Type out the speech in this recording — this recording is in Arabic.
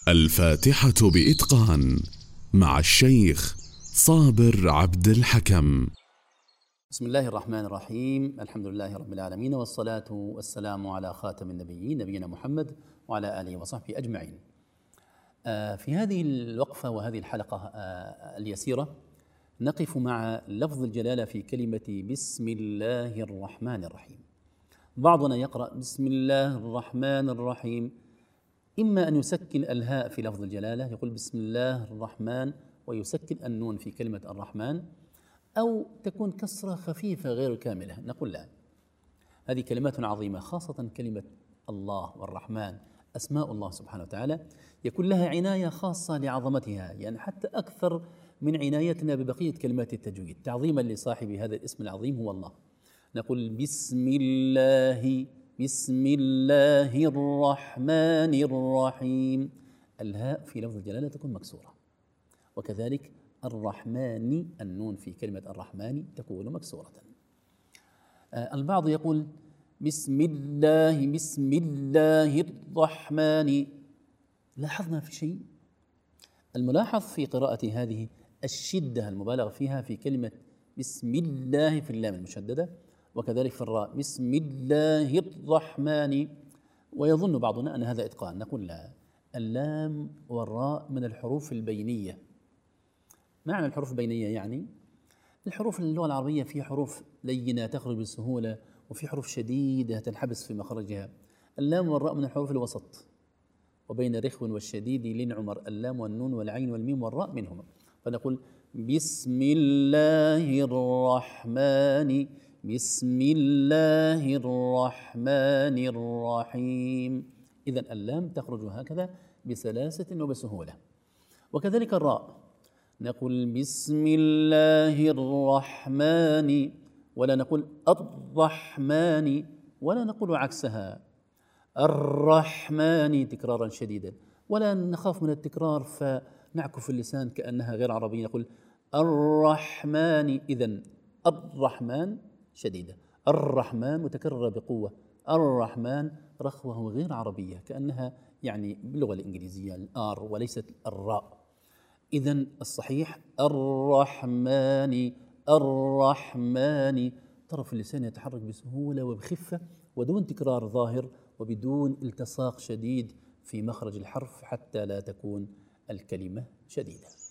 الفاتحة بإتقان مع الشيخ صابر عبد الحكم. بسم الله الرحمن الرحيم. الحمد لله رب العالمين، والصلاة والسلام على خاتم النبيين نبينا محمد وعلى آله وصحبه أجمعين. في هذه الوقفة وهذه الحلقة اليسيرة نقف مع لفظ الجلالة في كلمة بسم الله الرحمن الرحيم. بعضنا يقرأ بسم الله الرحمن الرحيم، إما أن يسكن الهاء في لفظ الجلالة، يقول بسم الله الرحمن ويسكن النون في كلمة الرحمن، أو تكون كسرة خفيفة غير كاملة. نقول لا، هذه كلمات عظيمة، خاصة كلمة الله والرحمن، أسماء الله سبحانه وتعالى يكون لها عناية خاصة لعظمتها، يعني حتى أكثر من عنايتنا ببقية كلمات التجويد، تعظيما لصاحب هذا الاسم العظيم هو الله. نقول بسم الله الرحمن الرحيم، الهاء في لفظ الجلالة تكون مكسورة، وكذلك الرحمن، النون في كلمة الرحمن تكون مكسورة. البعض يقول بسم الله الرحمن. لاحظنا في شيء، الملاحظ في قراءة هذه الشدة المبالغ فيها في كلمة بسم الله في اللام المشددة، وكذلك في الراء بسم الله الرحمن، ويظن بعضنا أن هذا إتقان. نقول لا، اللام والراء من الحروف البينية. معنى الحروف البينية يعني الحروف اللغة العربية في حروف لينة تخرج بسهولة، وفي حروف شديدة تنحبس في مخرجها. اللام والراء من الحروف الوسط، وبين رخو والشديد لين عمر، اللام والنون والعين والميم والراء منهما. فنقول بسم الله الرحمن، بسم الله الرحمن الرحيم. إذن اللام تخرج هكذا بسلاسة وبسهولة. وكذلك الراء، نقول بسم الله الرحمن، ولا نقول الرحمن، ولا نقول عكسها الرحمن تكرارا شديدا، ولا نخاف من التكرار فنعكف اللسان كأنها غير عربية، نقول الرحمن. إذن الرحمن شديدة، الرحمن متكررة بقوة، الرحمن رخوة غير عربية كأنها يعني باللغة الإنجليزية الآر وليست الراء. إذن الصحيح الرحمن، الرحمن، طرف اللسان يتحرك بسهولة وبخفة ودون تكرار ظاهر وبدون التصاق شديد في مخرج الحرف حتى لا تكون الكلمة شديدة.